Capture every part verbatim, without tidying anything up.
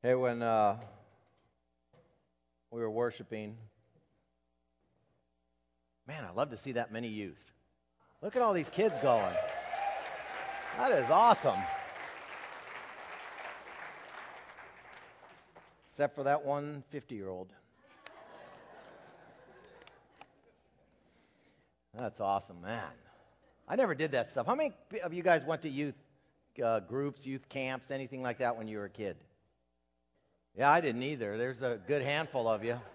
Hey, when uh, we were worshiping, man, I love to see that many youth. Look at all these kids going. That is awesome. Except for that one fifty-year-old. That's awesome, man. I never did that stuff. How many of you guys went to youth uh, groups, youth camps, anything like that when you were a kid? Yeah, I didn't either. There's a good handful of you.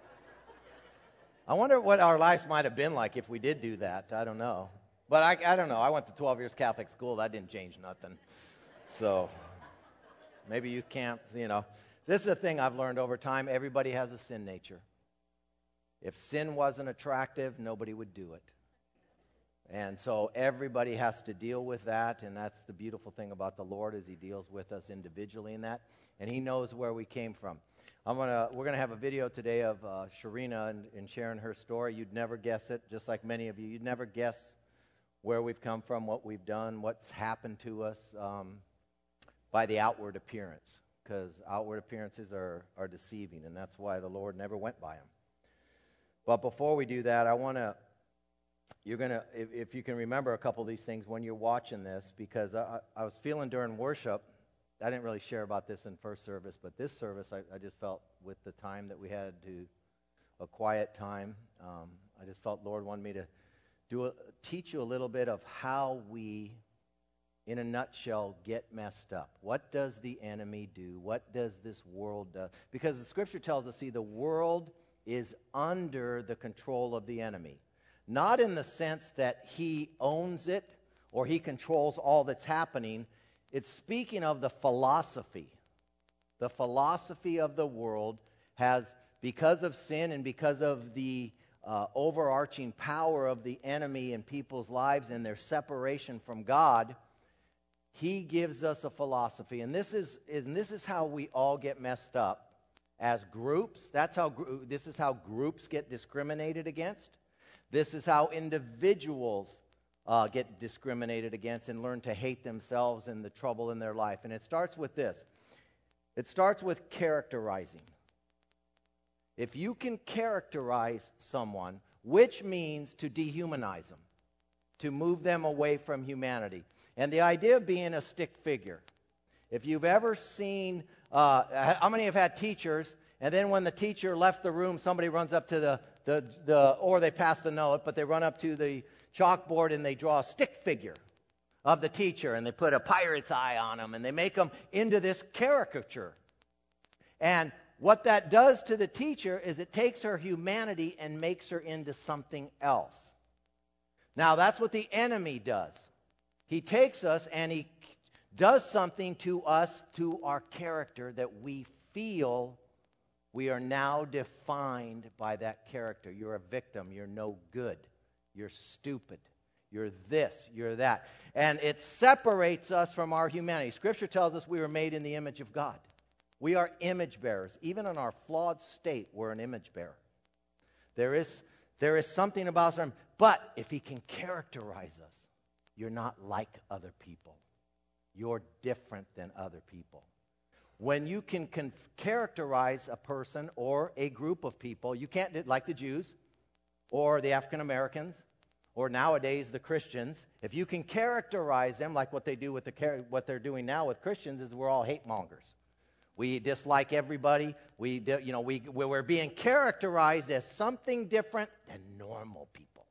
I wonder what our lives might have been like if we did do that. I don't know. But I, I don't know. I went to twelve years Catholic school. That didn't change nothing. So maybe youth camps, you know. This is a thing I've learned over time. Everybody has a sin nature. If sin wasn't attractive, nobody would do it. And so everybody has to deal with that, and that's the beautiful thing about the Lord is He deals with us individually in that, and He knows where we came from. I'm gonna, we're going to have a video today of uh, Sharina and, and sharing her story. You'd never guess it, just like many of you. You'd never guess where we've come from, what we've done, what's happened to us um, by the outward appearance, because outward appearances are, are deceiving, and that's why the Lord never went by them. But before we do that, I want to You're going to, if, if you can remember a couple of these things when you're watching this, because I, I was feeling during worship, I didn't really share about this in first service, but this service, I, I just felt with the time that we had to, a quiet time, um, I just felt Lord wanted me to do a, teach you a little bit of how we, in a nutshell, get messed up. What does the enemy do? What does this world do? Because the Scripture tells us, see, the world is under the control of the enemy. Not in the sense that he owns it or he controls all that's happening. It's speaking of the philosophy. The philosophy of the world has, because of sin and because of the uh, overarching power of the enemy in people's lives and their separation from God, he gives us a philosophy. And this is, and this is how we all get messed up as groups. That's how, this is how groups get discriminated against. This is how individuals uh, get discriminated against and learn to hate themselves and the trouble in their life. And it starts with this. It starts with characterizing. If you can characterize someone, which means to dehumanize them, to move them away from humanity. And the idea of being a stick figure. If you've ever seen, uh, how many have had teachers, and then when the teacher left the room, somebody runs up to the The, the, or they passed a note, but they run up to the chalkboard and they draw a stick figure of the teacher, and they put a pirate's eye on him, and they make them into this caricature. And what that does to the teacher is it takes her humanity and makes her into something else. Now, that's what the enemy does. He takes us and he does something to us, to our character, that we feel we are now defined by that character. You're a victim. You're no good. You're stupid. You're this. You're that. And it separates us from our humanity. Scripture tells us we were made in the image of God. We are image bearers. Even in our flawed state, we're an image bearer. There is, there is something about us. But if he can characterize us, you're not like other people. You're different than other people. When you can con- characterize a person or a group of people, you can't, like the Jews or the African Americans or nowadays the Christians, if you can characterize them like what they do with the what they're doing now with Christians is we're all hate mongers. We dislike everybody. We, do, you know, we we're being characterized as something different than normal people.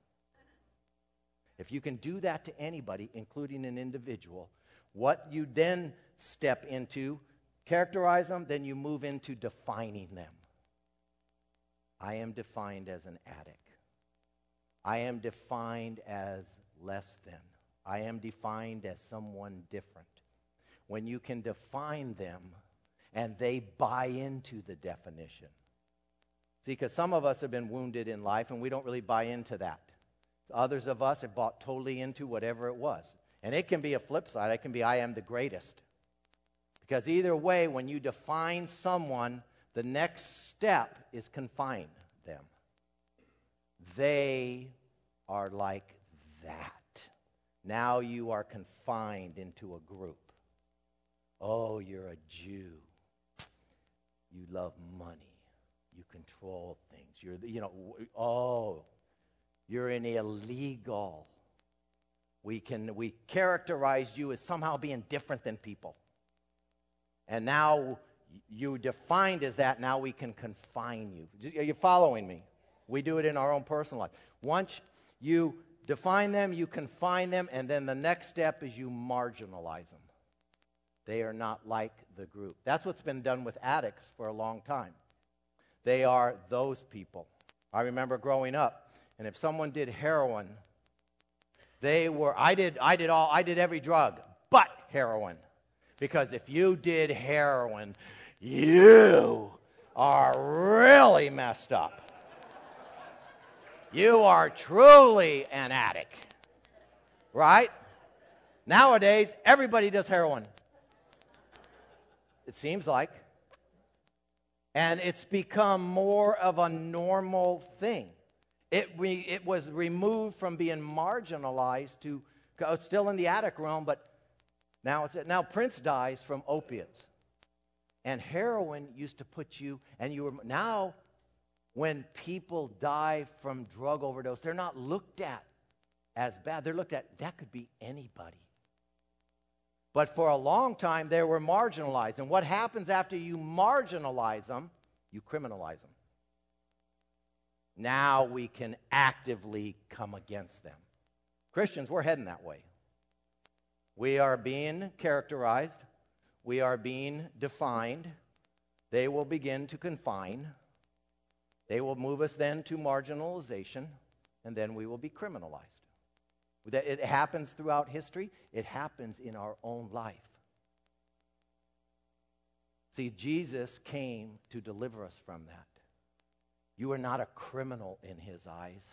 If you can do that to anybody, including an individual, what you then step into. Characterize them, then you move into defining them. I am defined as an addict. I am defined as less than. I am defined as someone different. When you can define them and they buy into the definition. See, because some of us have been wounded in life and we don't really buy into that. Others of us have bought totally into whatever it was. And it can be a flip side. It can be I am the greatest. Because either way, when you define someone, the next step is confine them. They are like that. Now you are confined into a group. Oh, you're a Jew. love money. You control things. You're, the, you know, oh, you're an illegal. We can, we characterized you as somehow being different than people. And now you defined as that, now we can confine you. Are you following me? We do it in our own personal life. Once you define them, you confine them, and then the next step is you marginalize them. They are not like the group. That's what's been done with addicts for a long time. They are those people. I remember growing up, and if someone did heroin, they were, I did, I did all, I did every drug but heroin. Because if you did heroin, you are really messed up. You are truly an addict. Right? Nowadays, everybody does heroin. It seems like. And it's become more of a normal thing. It, re, it was removed from being marginalized to, it's still in the addict realm, but now it's now Prince dies from opiates. And heroin used to put you, and you were, now when people die from drug overdose, they're not looked at as bad. They're looked at, that could be anybody. But for a long time, they were marginalized. And what happens after you marginalize them? You criminalize them. Now we can actively come against them. Christians, we're heading that way. We are being characterized. We are being defined. They will begin to confine. They will move us then to marginalization, and then we will be criminalized. It happens throughout history. It happens in our own life. See, Jesus came to deliver us from that. You are not a criminal in his eyes.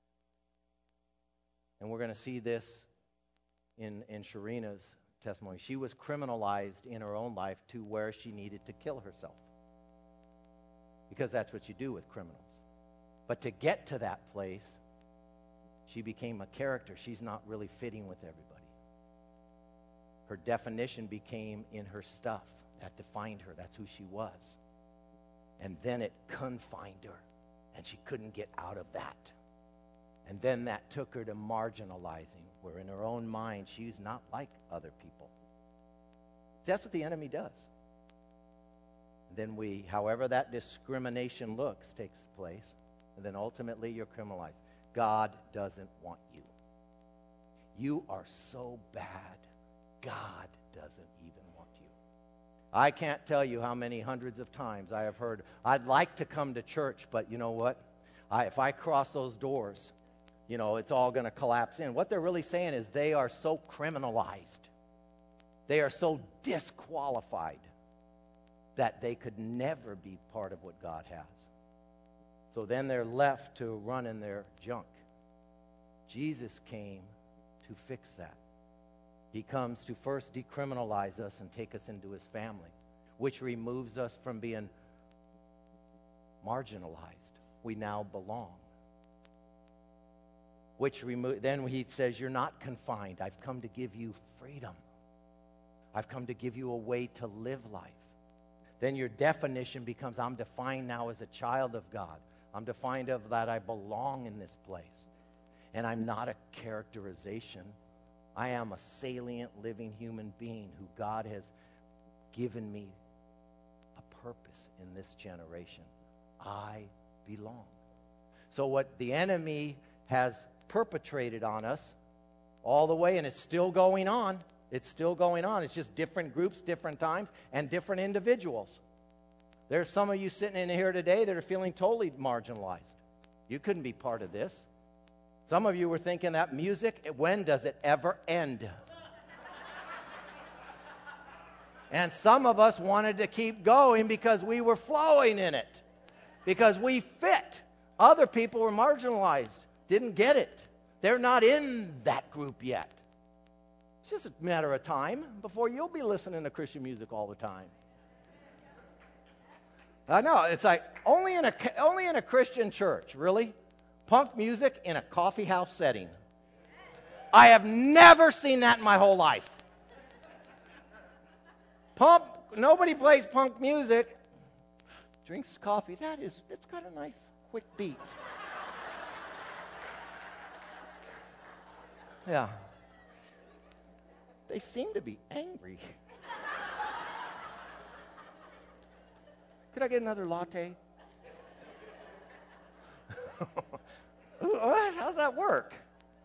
And we're going to see this in, in Sharina's testimony. She was criminalized in her own life to where she needed to kill herself. Because that's what you do with criminals. But to get to that place, she became a character. She's not really fitting with everybody. Her definition became in her stuff. That defined her. That's who she was. And then it confined her. And she couldn't get out of that. And then that took her to marginalizing, where in her own mind, she's not like other people. See, that's what the enemy does. And then we, however that discrimination looks, takes place. And then ultimately you're criminalized. God doesn't want you. You are so bad, God doesn't even want you. I can't tell you how many hundreds of times I have heard, I'd like to come to church, but you know what? I, if I cross those doors, you know, it's all going to collapse in. What they're really saying is they are so criminalized. They are so disqualified that they could never be part of what God has. So then they're left to run in their junk. Jesus came to fix that. He comes to first decriminalize us and take us into his family, which removes us from being marginalized. We now belong. Which remo- then he says, you're not confined. I've come to give you freedom. I've come to give you a way to live life. Then your definition becomes, I'm defined now as a child of God. I'm defined of that I belong in this place. And I'm not a characterization. I am a salient, living human being who God has given me a purpose in this generation. I belong. So what the enemy has perpetrated on us all the way, and it's still going on. It's still going on. It's just different groups, different times, and different individuals. There's some of you sitting in here today that are feeling totally marginalized. You couldn't be part of this. Some of you were thinking that music, when does it ever end? And some of us wanted to keep going because we were flowing in it. Because we fit. Other people were marginalized, didn't get it. They're not in that group yet. It's just a matter of time before you'll be listening to Christian music all the time. I know, it's like, only in a, only in a Christian church, really? Punk music in a coffee house setting. I have never seen that in my whole life. Punk, nobody plays punk music drinks coffee. That is, that's got a nice, quick beat. Yeah. They seem to be angry. Could I get another latte? What? How's that work?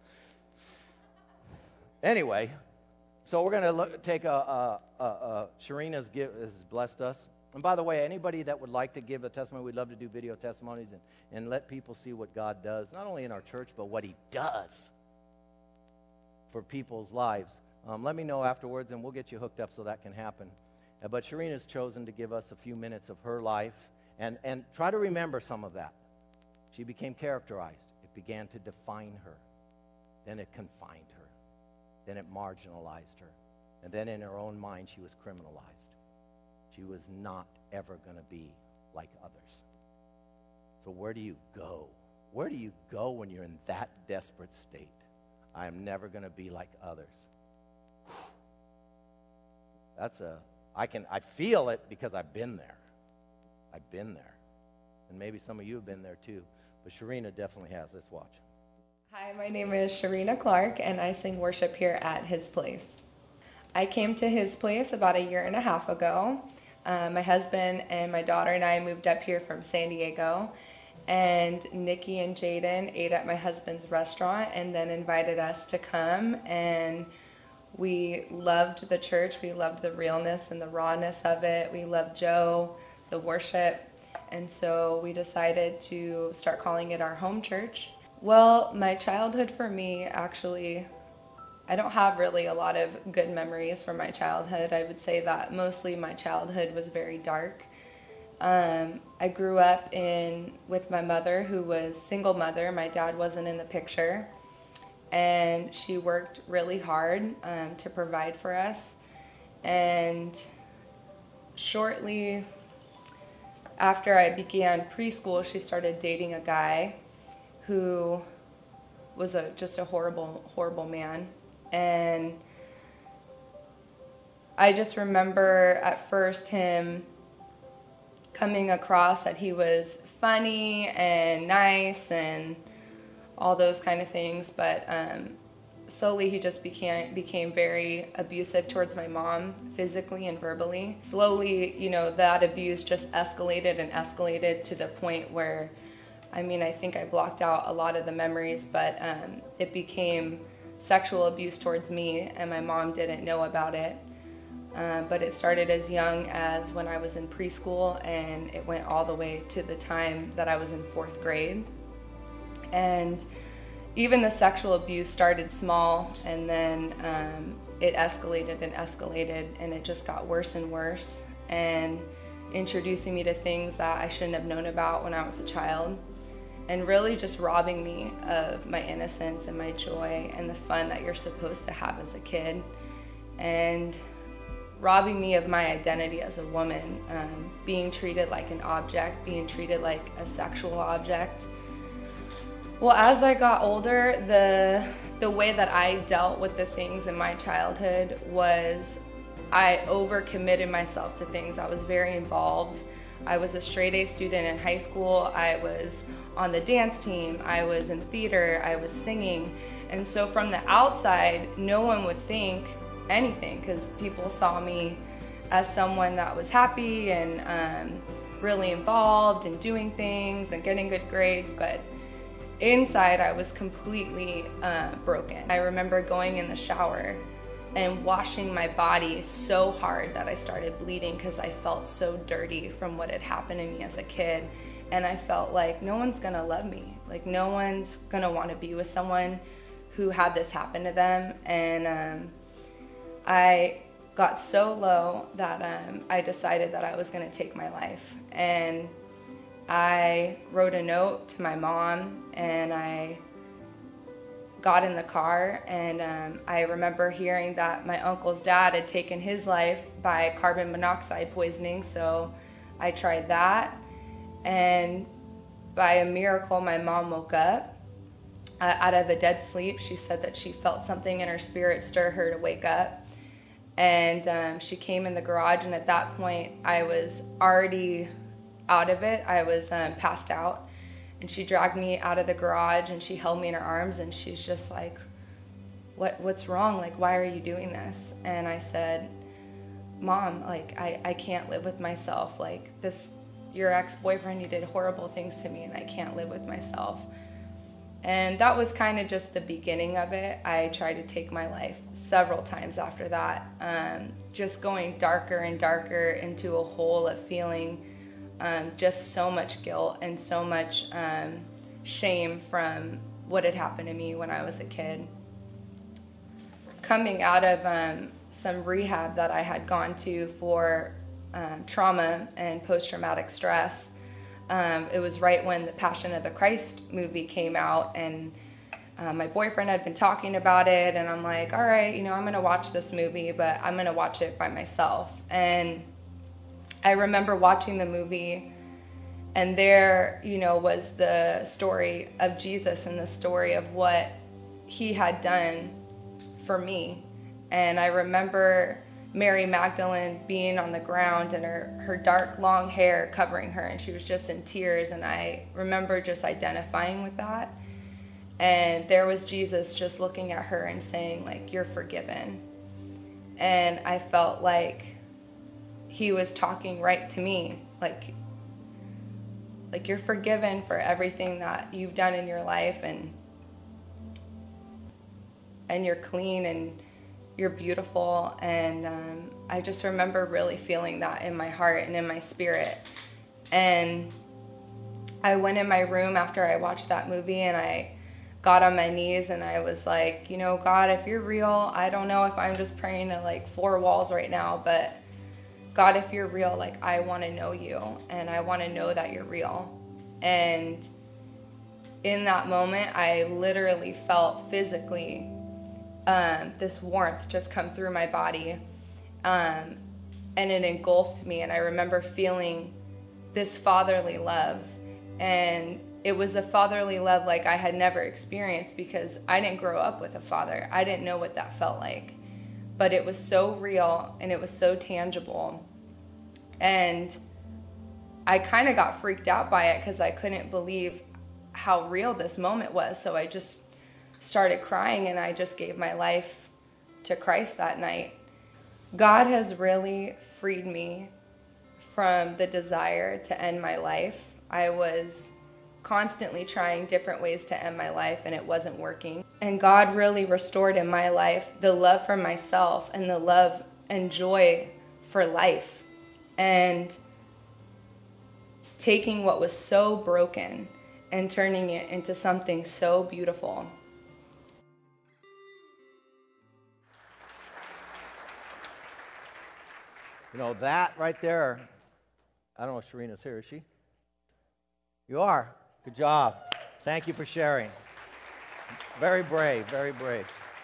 Anyway, so we're going to take a, a, a, a Sharina's give, has blessed us. And by the way, anybody that would like to give a testimony, we'd love to do video testimonies and, and let people see what God does, not only in our church, but what he does for people's lives. Um, let me know afterwards, and we'll get you hooked up so that can happen. Uh, but Sharina's chosen to give us a few minutes of her life, and, and try to remember some of that. She became characterized. It began to define her. Then it confined her. Then it marginalized her. And then in her own mind, she was criminalized. She was not ever going to be like others. So where do you go? Where do you go when you're in that desperate state? I am never going to be like others. That's a, I can, I feel it because I've been there. I've been there. And maybe some of you have been there too. But Sharina definitely has. Let's watch. Hi, my name is Sharina Clark, and I sing worship here at His Place. I came to His Place about a year and a half ago. Uh, my husband and my daughter and I moved up here from San Diego, and Nikki and Jaden ate at my husband's restaurant and then invited us to come, and we loved the church. We loved the realness and the rawness of it. We loved Joe, the worship, and so we decided to start calling it our home church. Well, my childhood for me, actually, I don't have really a lot of good memories from my childhood. I would say that mostly my childhood was very dark. Um, I grew up in with my mother, who was single mother. My dad wasn't in the picture, and she worked really hard um, to provide for us. And shortly after I began preschool, she started dating a guy who was a just a horrible, horrible man. And I just remember at first him coming across that he was funny and nice and all those kind of things, but um, slowly he just became became very abusive towards my mom, physically and verbally. Slowly, you know, that abuse just escalated and escalated to the point where, I mean, I think I blocked out a lot of the memories, but um, it became sexual abuse towards me, and my mom didn't know about it. Uh, but it started as young as when I was in preschool, and it went all the way to the time that I was in fourth grade. And even the sexual abuse started small, and then um, it escalated and escalated, and it just got worse and worse, and introducing me to things that I shouldn't have known about when I was a child, and really just robbing me of my innocence and my joy and the fun that you're supposed to have as a kid, and robbing me of my identity as a woman, um, being treated like an object, being treated like a sexual object. Well, as I got older, the the way that I dealt with the things in my childhood was I overcommitted myself to things. I was very involved. I was a straight A student in high school. I was on the dance team. I was in theater. I was singing. And so from the outside, no one would think anything, because people saw me as someone that was happy and um, really involved in doing things and getting good grades, but inside I was completely uh, broken. I remember going in the shower and washing my body so hard that I started bleeding because I felt so dirty from what had happened to me as a kid, and I felt like no one's gonna love me, like no one's gonna want to be with someone who had this happen to them. And um, I got so low that um, I decided that I was going to take my life. And I wrote a note to my mom, and I got in the car, and um, I remember hearing that my uncle's dad had taken his life by carbon monoxide poisoning, so I tried that, and by a miracle my mom woke up uh, out of a dead sleep. She said that she felt something in her spirit stir her to wake up. And um, she came in the garage, and at that point I was already out of it. I was um, passed out, and she dragged me out of the garage, and she held me in her arms, and she's just like, what what's wrong? Like, why are you doing this? And I said, Mom, like, I, I can't live with myself. Like, this, your ex-boyfriend, he did horrible things to me, and I can't live with myself. And that was kind of just the beginning of it. I tried to take my life several times after that, um, just going darker and darker into a hole of feeling um, just so much guilt and so much um, shame from what had happened to me when I was a kid. Coming out of um, some rehab that I had gone to for um, trauma and post-traumatic stress, Um, it was right when the Passion of the Christ movie came out, and uh, my boyfriend had been talking about it, and I'm like, all right, you know, I'm going to watch this movie, but I'm going to watch it by myself. And I remember watching the movie, and there, you know, was the story of Jesus and the story of what he had done for me. And I remember Mary Magdalene being on the ground and her, her dark long hair covering her, and she was just in tears, and I remember just identifying with that. And there was Jesus just looking at her and saying, like, you're forgiven. And I felt like he was talking right to me, like, like you're forgiven for everything that you've done in your life, and and you're clean, and you're beautiful. And um, I just remember really feeling that in my heart and in my spirit. And I went in my room after I watched that movie, and I got on my knees, and I was like, you know, God, if you're real, I don't know if I'm just praying to like four walls right now, but God, if you're real, like, I want to know you, and I want to know that you're real. And in that moment, I literally felt physically Um, this warmth just come through my body, um, and it engulfed me, and I remember feeling this fatherly love, and it was a fatherly love like I had never experienced, because I didn't grow up with a father. I didn't know what that felt like, but it was so real, and it was so tangible, and I kind of got freaked out by it because I couldn't believe how real this moment was. So I just started crying, and I just gave my life to Christ that night. God has really freed me from the desire to end my life. I was constantly trying different ways to end my life, and it wasn't working. And God really restored in my life the love for myself and the love and joy for life, and taking what was so broken and turning it into something so beautiful. You know, that right there, I don't know if Sharina's here, is she? You are. Good job. Thank you for sharing. Very brave, very brave.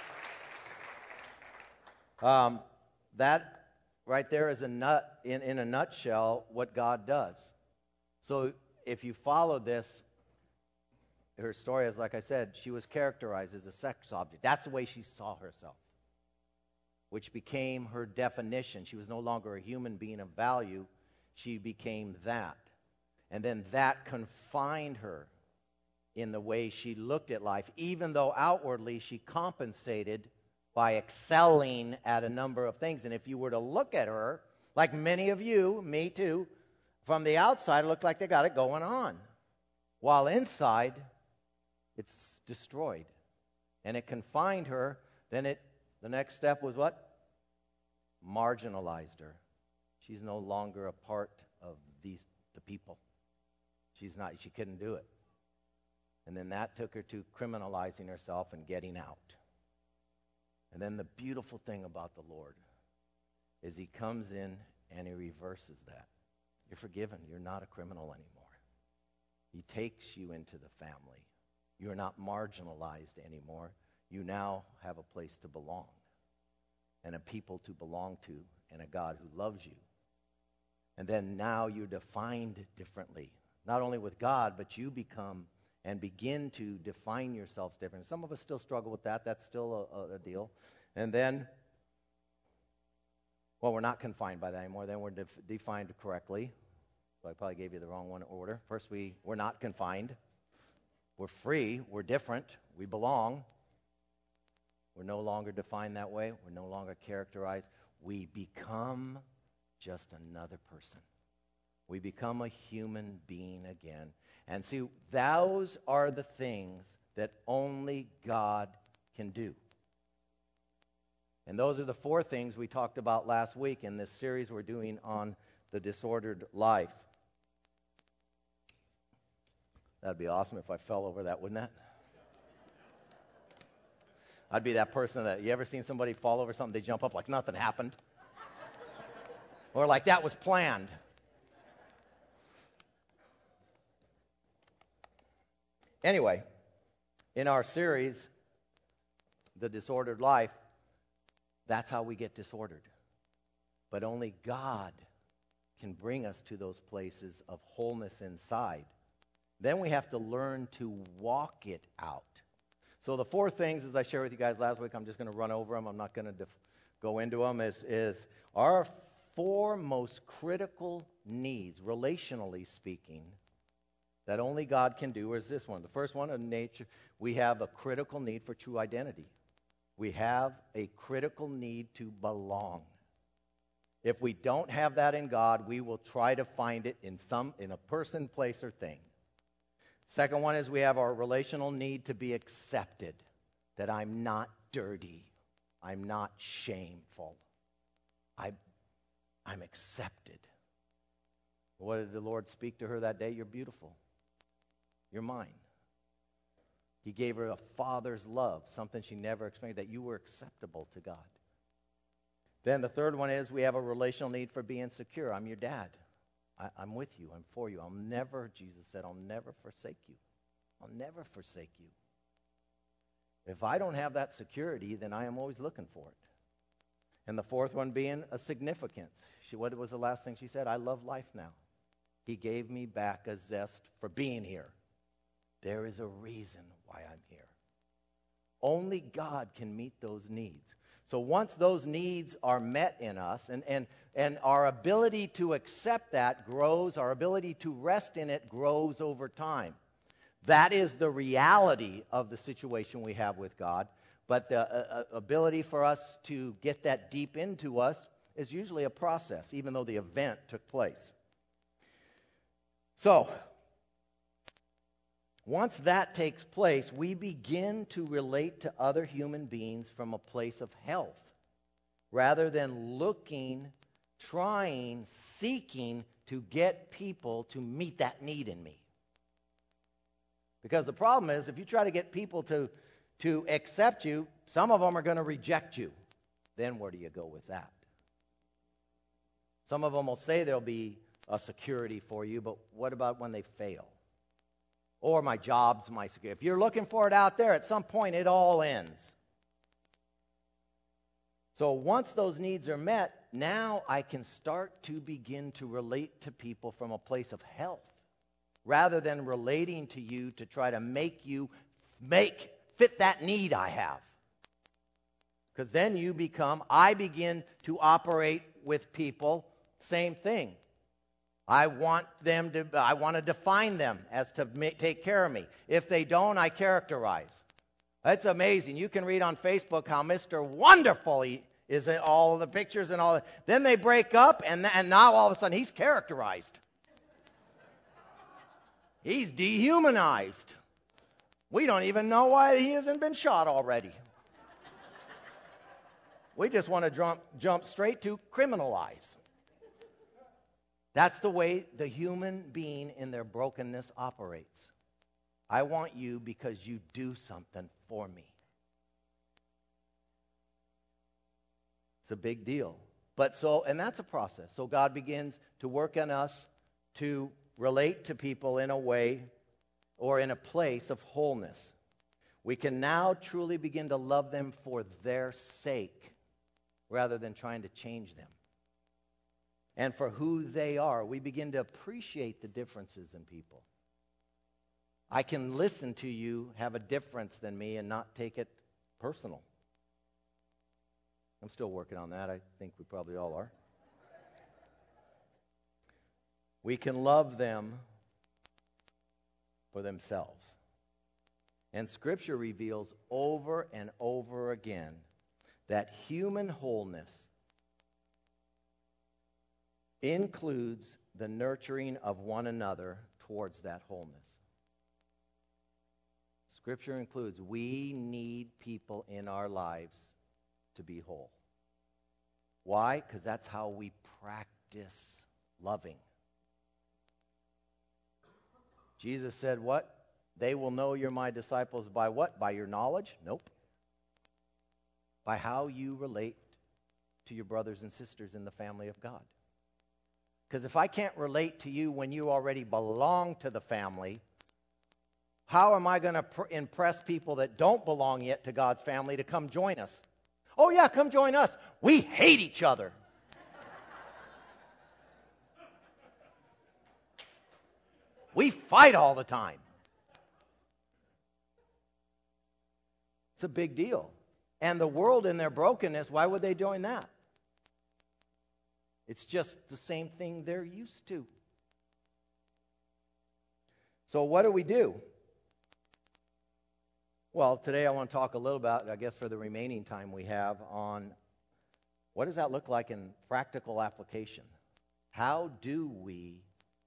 Um, that right there is a nut, in, in a nutshell, what God does. So if you follow this, her story is, like I said, she was characterized as a sex object. That's the way she saw herself, which became her definition. She was no longer a human being of value. She became that. And then that confined her in the way she looked at life, even though outwardly she compensated by excelling at a number of things. And if you were to look at her, like many of you, me too, from the outside, it looked like they got it going on. While inside, it's destroyed. And it confined her. Then it The next step was what? Marginalized her. She's no longer a part of these the people. She's not. She couldn't do it. And then that took her to criminalizing herself and getting out. And then the beautiful thing about the Lord is he comes in and he reverses that. You're forgiven. You're not a criminal anymore. He takes you into the family. You're not marginalized anymore. You now have a place to belong, and a people to belong to, and a God who loves you. And then now you're defined differently, not only with God, but you become and begin to define yourselves differently. Some of us still struggle with that. That's still a, a deal. And then, well, we're not confined by that anymore. Then we're def- defined correctly. So I probably gave you the wrong one in order. First, we, we're not confined. We're free. We're different. We belong. We're no longer defined that way. We're no longer characterized. We become just another person. We become a human being again. And see, those are the things that only God can do. And those are the four things we talked about last week in this series we're doing on the disordered life. That'd be awesome if I fell over that, wouldn't that? I'd be that person that, you ever seen somebody fall over something, they jump up like nothing happened? Or like that was planned. Anyway, in our series, The Disordered Life, that's how we get disordered. But only God can bring us to those places of wholeness inside. Then we have to learn to walk it out. So the four things, as I shared with you guys last week, I'm just going to run over them. I'm not going to def- go into them, is, is our four most critical needs, relationally speaking, that only God can do is this one. The first one, in nature, we have a critical need for true identity. We have a critical need to belong. If we don't have that in God, we will try to find it in some in a person, place, or thing. Second one is we have our relational need to be accepted, that I'm not dirty, I'm not shameful, I, I'm accepted. What did the Lord speak to her that day? You're beautiful. You're mine. He gave her a father's love, something she never experienced, that you were acceptable to God. Then the third one is we have a relational need for being secure. I'm your dad. I, I'm with you. I'm for you. I'll never, Jesus said, I'll never forsake you. I'll never forsake you. If I don't have that security, then I am always looking for it. And the fourth one being a significance. She, what was the last thing she said? I love life now. He gave me back a zest for being here. There is a reason why I'm here. Only God can meet those needs. So once those needs are met in us, and, and, and our ability to accept that grows, our ability to rest in it grows over time. That is the reality of the situation we have with God. But the uh, ability for us to get that deep into us is usually a process, even though the event took place. So, once that takes place, we begin to relate to other human beings from a place of health, rather than looking, trying, seeking to get people to meet that need in me. Because the problem is, if you try to get people to, to accept you, some of them are going to reject you. Then where do you go with that? Some of them will say there'll be a security for you, but what about when they fail? Or my job's my security. If you're looking for it out there, at some point it all ends. So once those needs are met, now I can start to begin to relate to people from a place of health, rather than relating to you to try to make you make fit that need I have. Because then you become, I begin to operate with people, same thing. I want them to, I want to define them as to make, take care of me. If they don't, I characterize. That's amazing. You can read on Facebook how Mister Wonderful he is in all the pictures and all that. Then they break up, and, and now all of a sudden he's characterized. He's dehumanized. We don't even know why he hasn't been shot already. We just want to jump, jump straight to criminalize. That's the way the human being in their brokenness operates. I want you because you do something for me. It's a big deal. But so, and that's a process. So God begins to work on us to relate to people in a way or in a place of wholeness. We can now truly begin to love them for their sake rather than trying to change them. And for who they are, we begin to appreciate the differences in people. I can listen to you have a difference than me and not take it personal. I'm still working on that. I think we probably all are. we can love them for themselves. And Scripture reveals over and over again that human wholeness includes the nurturing of one another towards that wholeness. Scripture includes we need people in our lives to be whole. Why? Because that's how we practice loving. Jesus said what? They will know you're my disciples by what? By your knowledge? Nope. By how you relate to your brothers and sisters in the family of God. Because if I can't relate to you when you already belong to the family, how am I going to pr- impress people that don't belong yet to God's family to come join us? Oh yeah, come join us. We hate each other. We fight all the time. It's a big deal. And the world in their brokenness, why would they join that? It's just the same thing they're used to. So what do we do? Well, today I want to talk a little about, I guess for the remaining time we have, on what does that look like in practical application? How do we,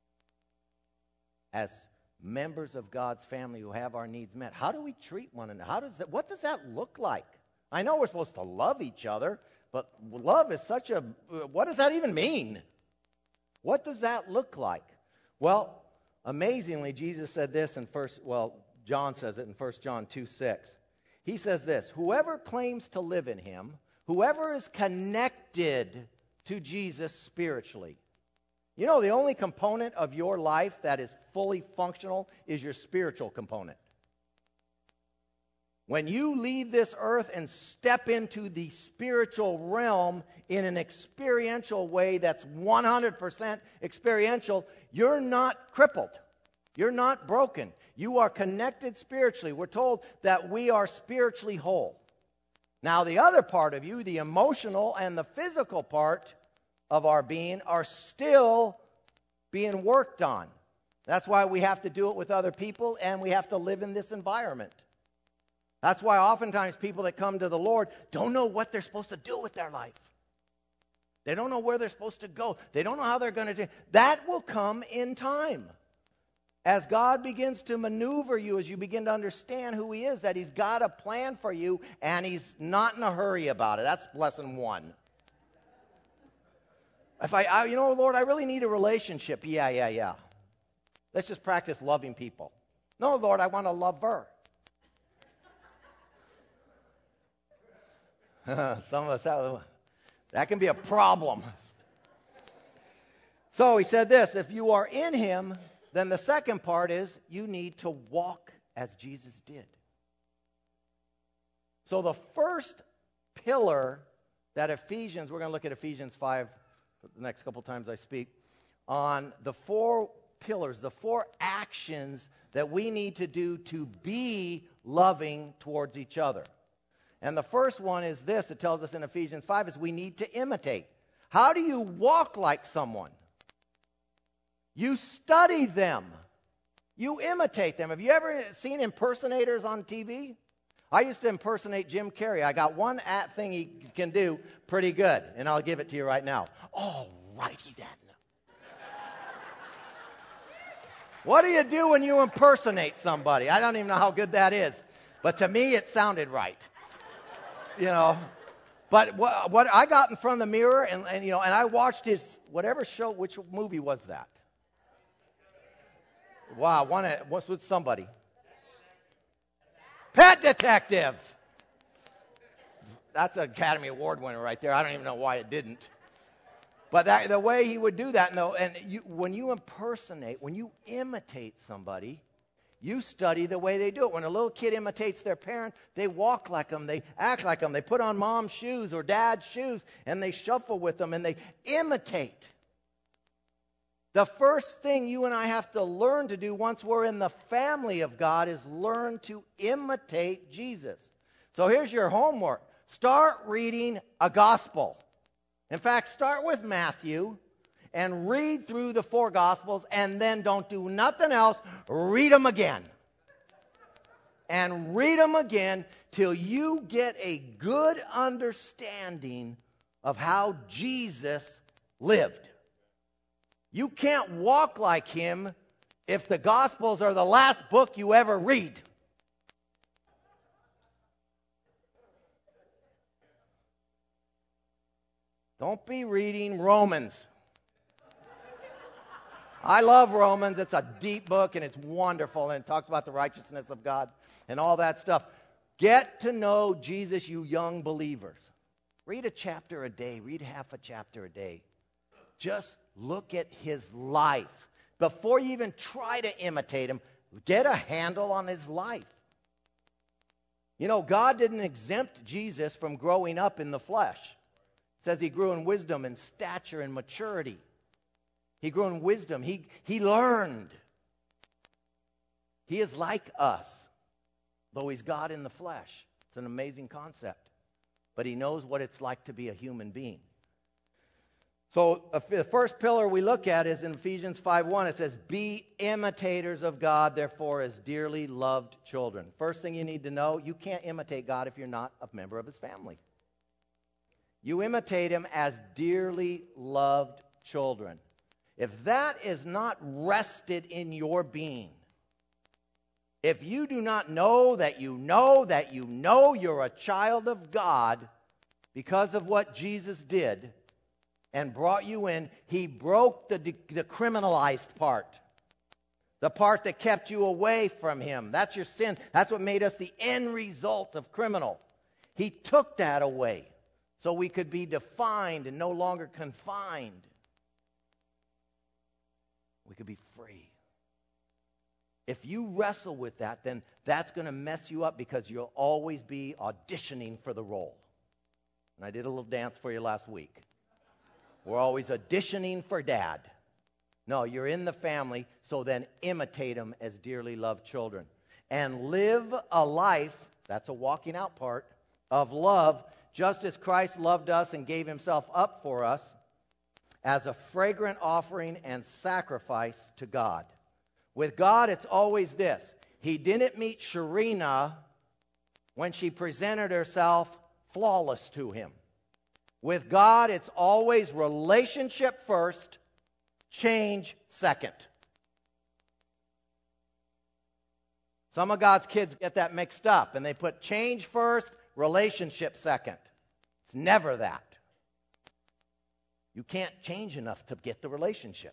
as members of God's family who have our needs met, how do we treat one another? How does that, what does that look like? I know we're supposed to love each other, but love is such a, what does that even mean? What does that look like? Well, amazingly, Jesus said this in first, well, John says it in First John two six. He says this, whoever claims to live in him, whoever is connected to Jesus spiritually. You know, the only component of your life that is fully functional is your spiritual component. When you leave this earth and step into the spiritual realm in an experiential way that's one hundred percent experiential, you're not crippled. You're not broken. You are connected spiritually. We're told that we are spiritually whole. Now, the other part of you, the emotional and the physical part of our being, are still being worked on. That's why we have to do it with other people, and we have to live in this environment. That's why oftentimes people that come to the Lord don't know what they're supposed to do with their life. They don't know where they're supposed to go. They don't know how they're going to do it. That will come in time. As God begins to maneuver you, as you begin to understand who He is, that He's got a plan for you, and He's not in a hurry about it. That's lesson one. If I, I, you know, Lord, I really need a relationship. Yeah, yeah, yeah. Let's just practice loving people. No, Lord, I want to love her. Some of us, that, that can be a problem. So He said this, if you are in Him, then the second part is you need to walk as Jesus did. So the first pillar that Ephesians, we're going to look at Ephesians five the next couple times I speak, on the four pillars, the four actions that we need to do to be loving towards each other. And the first one is this, it tells us in Ephesians five, is we need to imitate. How do you walk like someone? You study them. You imitate them. Have you ever seen impersonators on T V? I used to impersonate Jim Carrey. I got one at thing he can do pretty good, and I'll give it to you right now. All righty then. What do you do when you impersonate somebody? I don't even know how good that is. But to me, it sounded right. You know. But what, what I got in front of the mirror, and, and you know, and I watched his, whatever show, which movie was that? Wow, one was with somebody. Pet Detective. That's an Academy Award winner right there. I don't even know why it didn't. But that, the way he would do that, no, and you, when you impersonate, when you imitate somebody, you study the way they do it. When a little kid imitates their parent, they walk like them, they act like them, they put on mom's shoes or dad's shoes, and they shuffle with them, and they imitate. The first thing you and I have to learn to do once we're in the family of God is learn to imitate Jesus. So here's your homework. Start reading a gospel. In fact, start with Matthew and read through the four Gospels and then don't do nothing else. Read them again. And read them again till you get a good understanding of how Jesus lived. You can't walk like him if the Gospels are the last book you ever read. Don't be reading Romans. I love Romans. It's a deep book and it's wonderful and it talks about the righteousness of God and all that stuff. Get to know Jesus, you young believers. Read a chapter a day. Read half a chapter a day. Just look at his life. Before you even try to imitate him, get a handle on his life. You know, God didn't exempt Jesus from growing up in the flesh. It says he grew in wisdom and stature and maturity. He grew in wisdom. He, he learned. He is like us, though he's God in the flesh. It's an amazing concept. But he knows what it's like to be a human being. So uh, the first pillar we look at is in Ephesians five one. It says, be imitators of God, therefore, as dearly loved children. First thing you need to know, you can't imitate God if you're not a member of his family. You imitate him as dearly loved children. If that is not rested in your being, if you do not know that you know that you know you're a child of God because of what Jesus did and brought you in, he broke the, the criminalized part, the part that kept you away from him. That's your sin. That's what made us the end result of criminal. He took that away so we could be defined and no longer confined. We could be free. If you wrestle with that, then that's going to mess you up because you'll always be auditioning for the role. And I did a little dance for you last week. We're always auditioning for dad. No, you're in the family, so then imitate him as dearly loved children. And live a life, that's a walking out part, of love, just as Christ loved us and gave himself up for us as a fragrant offering and sacrifice to God. With God, it's always this. He didn't meet Sharina when she presented herself flawless to him. With God, it's always relationship first, change second. Some of God's kids get that mixed up, and they put change first, relationship second. It's never that. You can't change enough to get the relationship.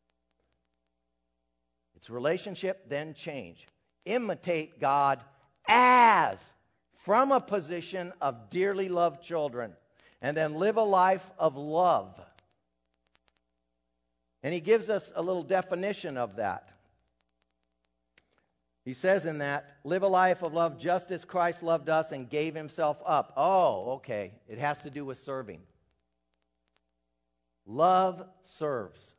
It's relationship, then change. Imitate God as from a position of dearly loved children, and then live a life of love. And he gives us a little definition of that. He says in that, live a life of love just as Christ loved us and gave himself up. Oh, okay. It has to do with serving. Love serves.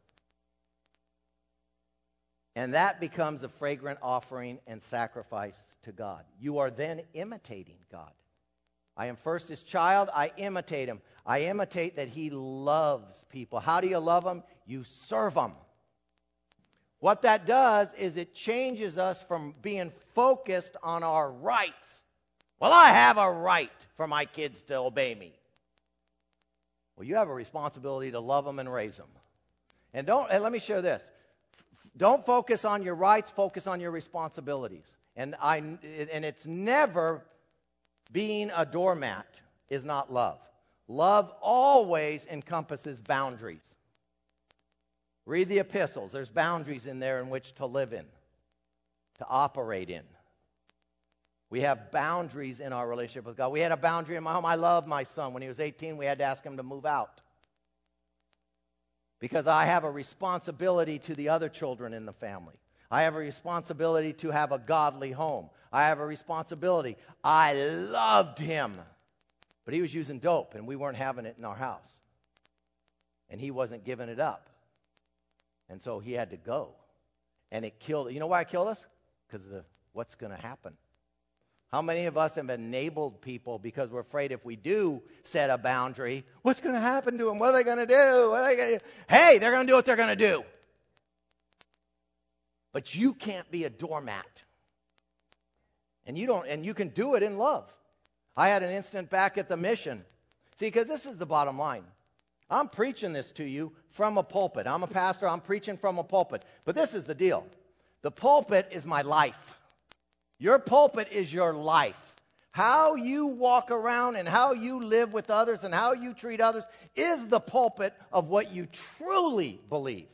And that becomes a fragrant offering and sacrifice to God. You are then imitating God. I am first his child. I imitate him. I imitate that he loves people. How do you love him? You serve him. What that does is it changes us from being focused on our rights. Well, I have a right for my kids to obey me. Well, you have a responsibility to love them and raise them. And don't. And let me share this. Don't focus on your rights. Focus on your responsibilities. And I. And it's never being a doormat is not love. Love always encompasses boundaries. Read the epistles. There's boundaries in there in which to live in, to operate in. We have boundaries in our relationship with God. We had a boundary in my home. I love my son. When he was eighteen, we had to ask him to move out. Because I have a responsibility to the other children in the family. I have a responsibility to have a godly home. I have a responsibility. I loved him. But he was using dope, and we weren't having it in our house. And he wasn't giving it up. And so he had to go. And it killed. You know why it killed us? Because of the, what's going to happen. How many of us have enabled people because we're afraid if we do set a boundary, what's going to happen to them? What are they going to do? What are they going to do? Hey, they're going to do what they're going to do. But you can't be a doormat. And you don't, and you can do it in love. I had an incident back at the mission. See, because this is the bottom line. I'm preaching this to you from a pulpit. I'm a pastor. I'm preaching from a pulpit. But this is the deal. The pulpit is my life. Your pulpit is your life. How you walk around and how you live with others and how you treat others is the pulpit of what you truly believe.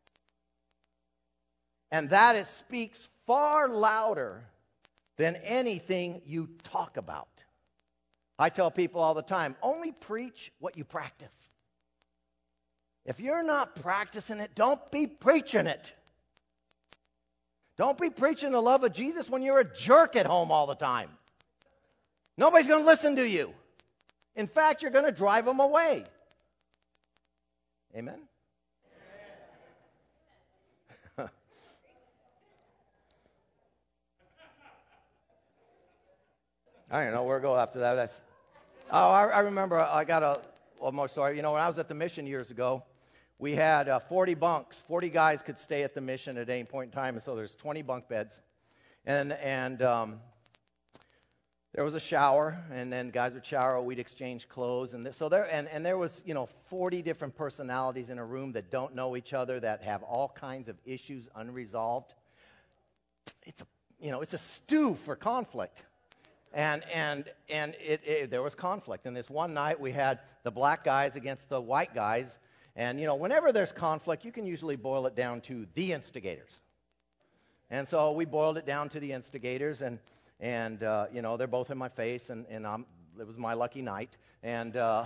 And that it speaks far louder than anything you talk about. I tell people all the time, only preach what you practice. If you're not practicing it, don't be preaching it. Don't be preaching the love of Jesus when you're a jerk at home all the time. Nobody's going to listen to you. In fact, you're going to drive them away. Amen? I don't know where to go after that. That's, oh, I, I remember I got a one more story. You know, when I was at the mission years ago, we had uh, forty bunks. forty guys could stay at the mission at any point in time, and so there's twenty bunk beds. And and um, there was a shower, and then guys would shower, we'd exchange clothes. And th- so there and, and there was, you know, forty different personalities in a room that don't know each other, that have all kinds of issues unresolved. It's a, you know, it's a stew for conflict. And and and it, it, there was conflict. And this one night we had the black guys against the white guys. And, you know, whenever there's conflict, you can usually boil it down to the instigators. And so we boiled it down to the instigators. And, and uh, you know, they're both in my face. And, and I'm, it was my lucky night. And uh,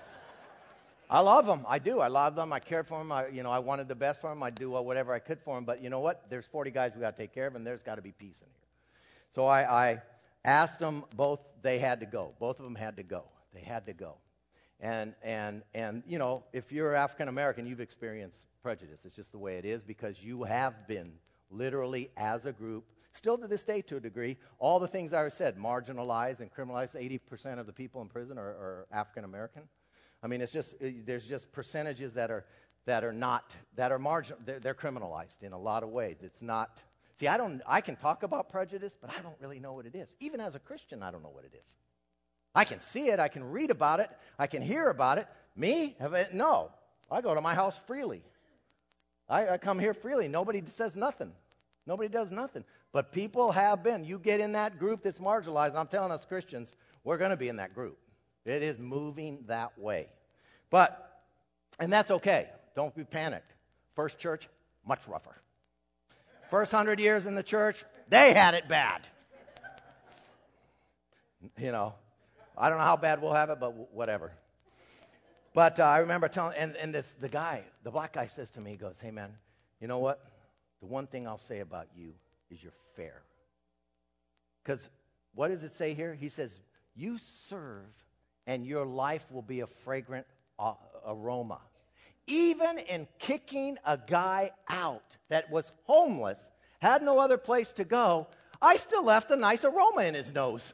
I love them. I do. I love them. I cared for them. I, you know, I wanted the best for them. I'd do whatever I could for them. But you know what? There's forty guys we got to take care of, and there's got to be peace in here. So I... I asked them both, they had to go. Both of them had to go. They had to go. And, and, and you know, if you're African American, you've experienced prejudice. It's just the way it is because you have been literally as a group, still to this day to a degree, all the things I said, marginalized and criminalized. eighty percent of the people in prison are, are African American. I mean, it's just, it, there's just percentages that are, that are not, that are marginal, they're, they're criminalized in a lot of ways. It's not... See, I don't. I can talk about prejudice, but I don't really know what it is. Even as a Christian, I don't know what it is. I can see it. I can read about it. I can hear about it. Me? Have I, no. I go to my house freely. I, I come here freely. Nobody says nothing. Nobody does nothing. But people have been. You get in that group that's marginalized, I'm telling us Christians, we're going to be in that group. It is moving that way. But, and that's okay. Don't be panicked. First church, much rougher. First hundred years in the church, they had it bad. You know, I don't know how bad we'll have it, but w- whatever. But uh, I remember telling, and, and this, the guy, the black guy says to me, he goes, hey man, you know what? The one thing I'll say about you is you're fair. Because what does it say here? He says, you serve and your life will be a fragrant uh, aroma. Even in kicking a guy out that was homeless, had no other place to go, I still left a nice aroma in his nose.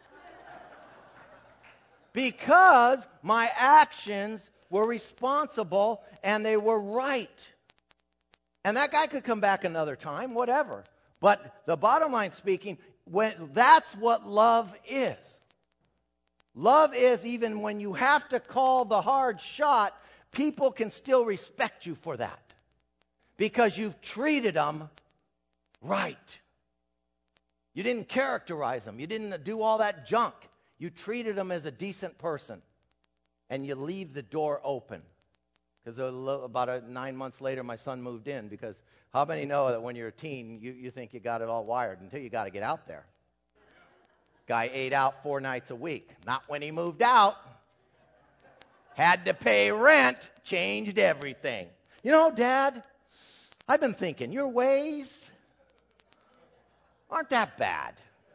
Because my actions were responsible and they were right. And that guy could come back another time, whatever. But the bottom line speaking, when, that's what love is. Love is even when you have to call the hard shot, people can still respect you for that because you've treated them right. You didn't characterize them. You didn't do all that junk. You treated them as a decent person, and you leave the door open. Because about a, nine months later, my son moved in because how many know that when you're a teen, you, you think you got it all wired until you got to get out there? Guy ate out four nights a week. Not when he moved out. Had to pay rent, changed everything. You know, Dad, I've been thinking, your ways aren't that bad.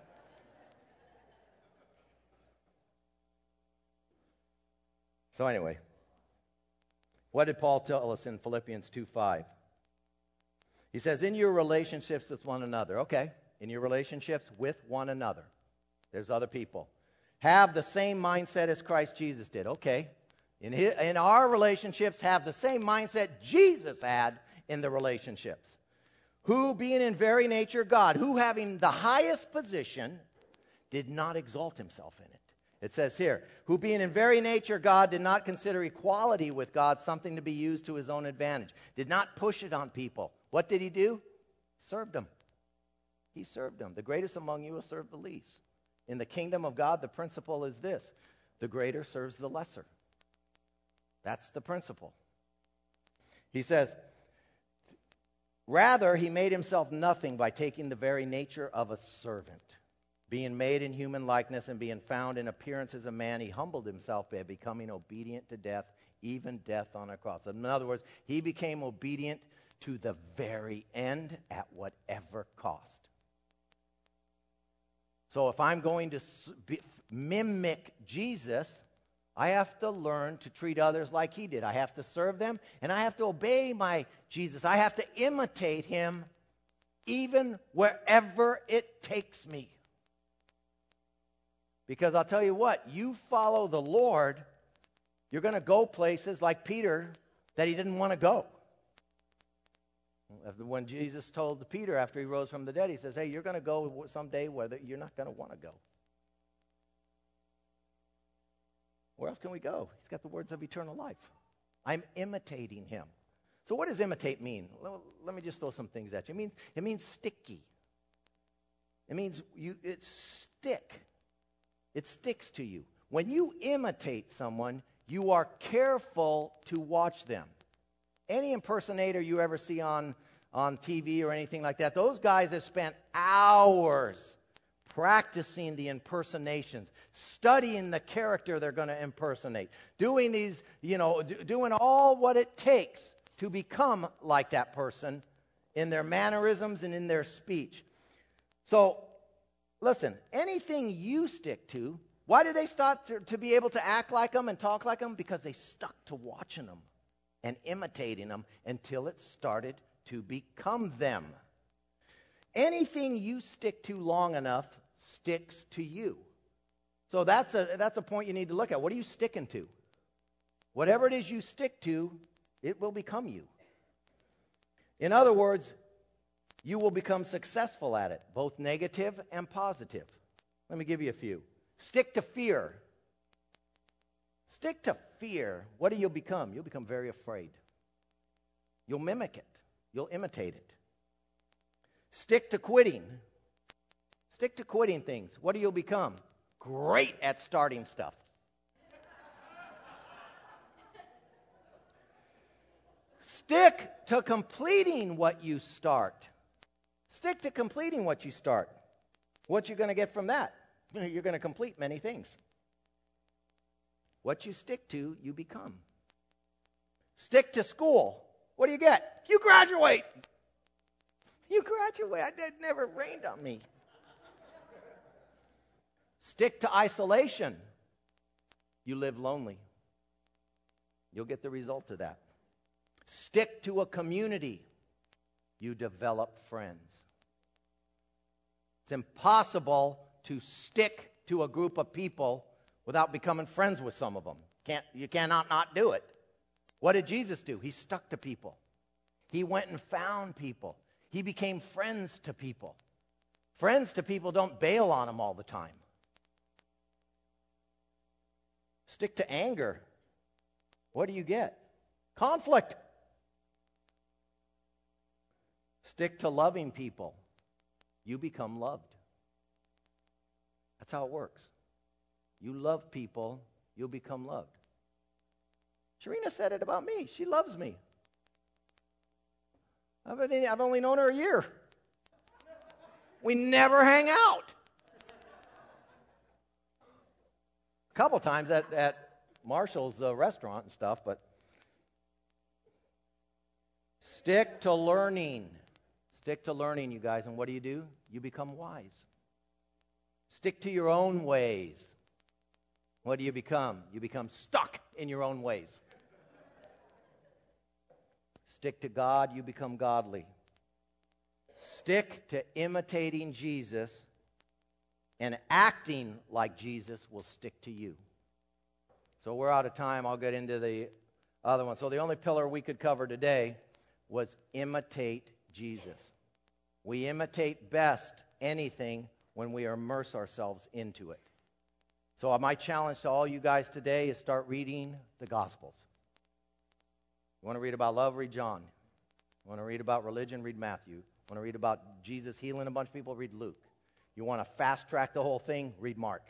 So anyway, what did Paul tell us in Philippians two five? He says, in your relationships with one another. Okay, in your relationships with one another. There's other people. Have the same mindset as Christ Jesus did. Okay. In, his, in our relationships, have the same mindset Jesus had in the relationships. Who, being in very nature God, who having the highest position, did not exalt himself in it. It says here, who being in very nature God did not consider equality with God something to be used to his own advantage. Did not push it on people. What did he do? Served them. He served them. The greatest among you will serve the least. In the kingdom of God, the principle is this. The greater serves the lesser. That's the principle. He says, rather, he made himself nothing by taking the very nature of a servant. Being made in human likeness and being found in appearance as a man, he humbled himself by becoming obedient to death, even death on a cross. In other words, he became obedient to the very end at whatever cost. So if I'm going to be, mimic Jesus, I have to learn to treat others like he did. I have to serve them, and I have to obey my Jesus. I have to imitate him even wherever it takes me. Because I'll tell you what, you follow the Lord, you're going to go places like Peter that he didn't want to go. When Jesus told Peter after he rose from the dead, he says, hey, you're going to go someday where you're not going to want to go. Where else can we go? He's got the words of eternal life. I'm imitating him. So what does imitate mean? Let me just throw some things at you. It means, it means sticky. It means you. It's stick. It sticks to you. When you imitate someone, you are careful to watch them. Any impersonator you ever see on, on T V or anything like that, those guys have spent hours practicing the impersonations, studying the character they're going to impersonate, doing these, you know, d- doing all what it takes to become like that person in their mannerisms and in their speech. So, listen, anything you stick to, why did they start to, to be able to act like them and talk like them? Because they stuck to watching them and imitating them until it started to become them. Anything you stick to long enough sticks to you. So that's a, that's a point you need to look at. What are you sticking to? Whatever it is you stick to, it will become you. In other words, you will become successful at it, both negative and positive. Let me give you a few. Stick to fear. Stick to fear. What do you become? You'll become very afraid. You'll mimic it. You'll imitate it. Stick to quitting. Stick to quitting things. What do you become? Great at starting stuff. Stick to completing what you start. Stick to completing what you start. What you're going to get from that? You're going to complete many things. What you stick to, you become. Stick to school. What do you get? You graduate. You graduate. It never rained on me. Stick to isolation. You live lonely. You'll get the result of that. Stick to a community. You develop friends. It's impossible to stick to a group of people without becoming friends with some of them. Can't, you cannot not do it. What did Jesus do? He stuck to people. He went and found people. He became friends to people. Friends to people don't bail on them all the time. Stick to anger. What do you get? Conflict. Stick to loving people. You become loved. That's how it works. You love people, you'll become loved. Sharina said it about me. She loves me. I've, been, I've only known her a year. We never hang out. A couple times at, at Marshall's uh, restaurant and stuff, but stick to learning. Stick to learning, you guys, and what do you do? You become wise. Stick to your own ways. What do you become? You become stuck in your own ways. Stick to God, you become godly. Stick to imitating Jesus, and acting like Jesus will stick to you. So we're out of time. I'll get into the other one. So the only pillar we could cover today was imitate Jesus. We imitate best anything when we immerse ourselves into it. So my challenge to all you guys today is start reading the Gospels. You want to read about love, read John. You want to read about religion, read Matthew. You want to read about Jesus healing a bunch of people, read Luke. You want to fast track the whole thing, read Mark.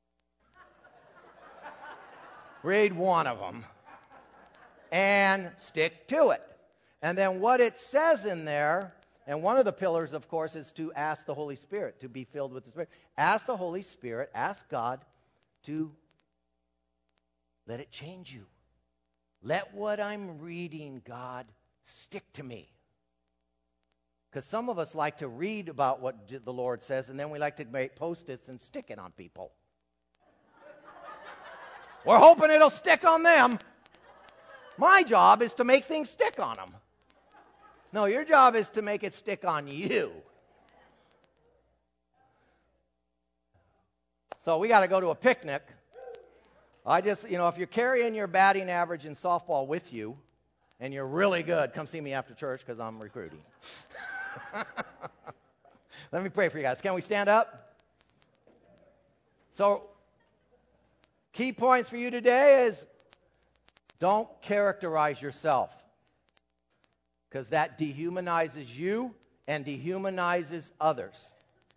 Read one of them and stick to it. And then what it says in there, and one of the pillars, of course, is to ask the Holy Spirit, to be filled with the Spirit. Ask the Holy Spirit, ask God to let it change you. Let what I'm reading, God, stick to me. Because some of us like to read about what the Lord says, and then we like to make post-its and stick it on people. We're hoping it'll stick on them. My job is to make things stick on them. No, your job is to make it stick on you. So we got to go to a picnic. I just, you know, if you're carrying your batting average in softball with you, and you're really good, come see me after church because I'm recruiting. Let me pray for you guys. Can we stand up? So, key points for you today is don't characterize yourself, because that dehumanizes you and dehumanizes others.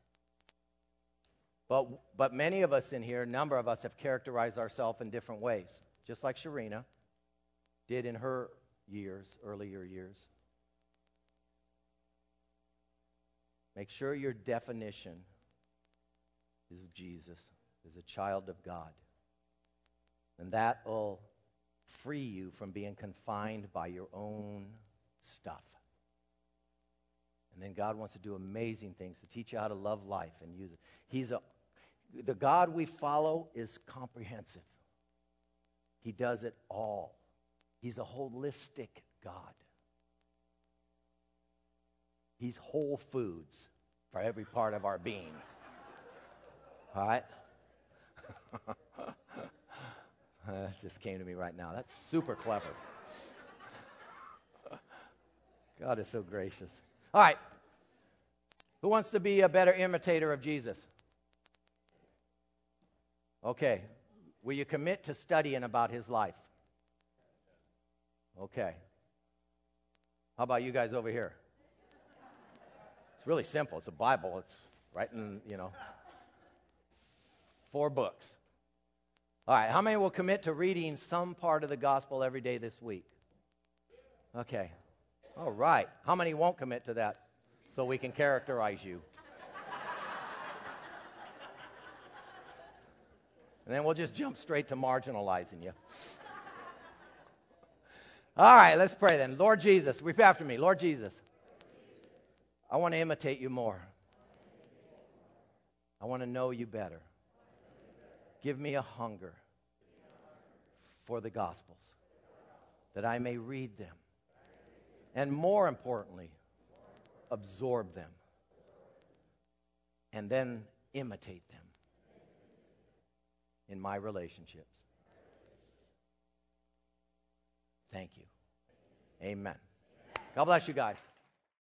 But, but many of us in here, a number of us have characterized ourselves in different ways, just like Sharina did in her years, earlier years. Make sure your definition is of Jesus, as a child of God. And that will free you from being confined by your own stuff. And then God wants to do amazing things to teach you how to love life and use it. He's a, the God we follow is comprehensive. He does it all. He's a holistic God. He's whole foods for every part of our being. All right? That just came to me right now. That's super clever. God is so gracious. All right. Who wants to be a better imitator of Jesus? Okay. Will you commit to studying about his life? Okay. How about you guys over here? It's really simple. It's a Bible. It's right in, you know, four books. All right. How many will commit to reading some part of the gospel every day this week? Okay. All right. How many won't commit to that so we can characterize you? And then we'll just jump straight to marginalizing you. All right, let's pray then. Lord Jesus, repeat after me. Lord Jesus, I want to imitate you more. I want to know you better. Give me a hunger for the Gospels, that I may read them, and more importantly, absorb them, and then imitate them in my relationships. Thank you. Amen. God bless you guys.